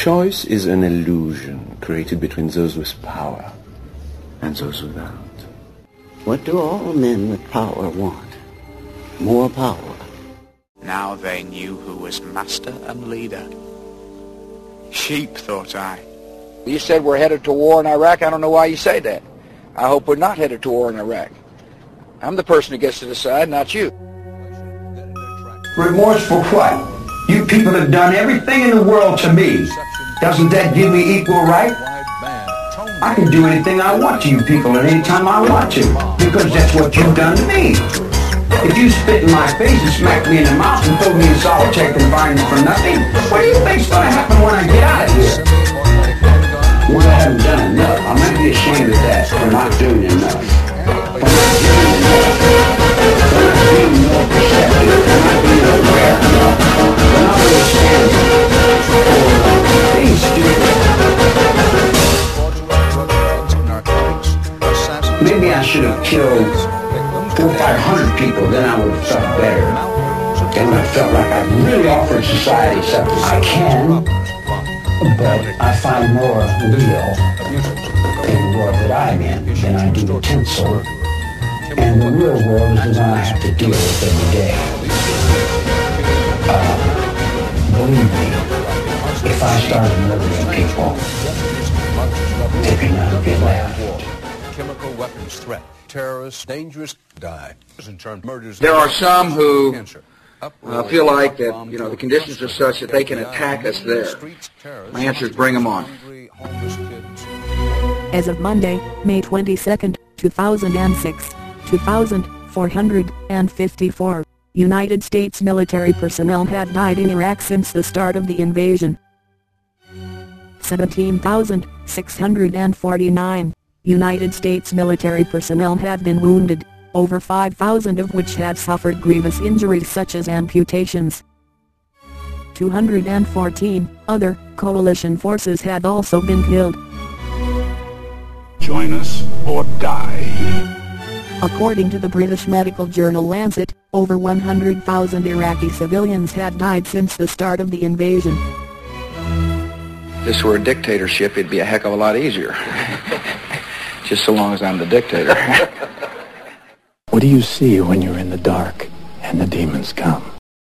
Choice is an illusion created between those with power and those without. What do all men with power want? More power. Now they knew who was master and leader. Sheep, thought I. You said we're headed to war in Iraq. I don't know why you say that. I hope we're not headed to war in Iraq. I'm the person who gets to decide, not you. Remorse for what? You people have done everything in the world to me. Doesn't that give me equal right? I can do anything I want to you people at any time I want to, because that's what you've done to me. If you spit in my face and smack me in the mouth and throw me in solitary confinement for nothing, what do you think's going to happen when I get out of here? Well, I haven't done enough. I might be ashamed of that for not doing enough. For not doing enough. For not being more perceptive. For not being aware enough. For not understanding. For being stupid. Maybe I should have killed 400 or 500 people, then I would have felt better. Then I felt like I really offered society something. I can, but I find more real in the world that I'm in than I do the tinsel. And the real world is the one I have to deal with every day. Believe me, if I started murdering people, there could not be left. Chemical weapons threat. Terrorists, dangerous, die. There are some who feel like that, the conditions are such that they can attack us there. My answer is bring them on. As of Monday, May 22, 2006, 2,454 United States military personnel had died in Iraq since the start of the invasion. 17,649 United States military personnel have been wounded, over 5,000 of which have suffered grievous injuries such as amputations. 214 other coalition forces had also been killed. Join us or die. According to the British medical journal Lancet, over 100,000 Iraqi civilians had died since the start of the invasion. If this were a dictatorship, it'd be a heck of a lot easier. Just so long as I'm the dictator. What do you see when you're in the dark and the demons come?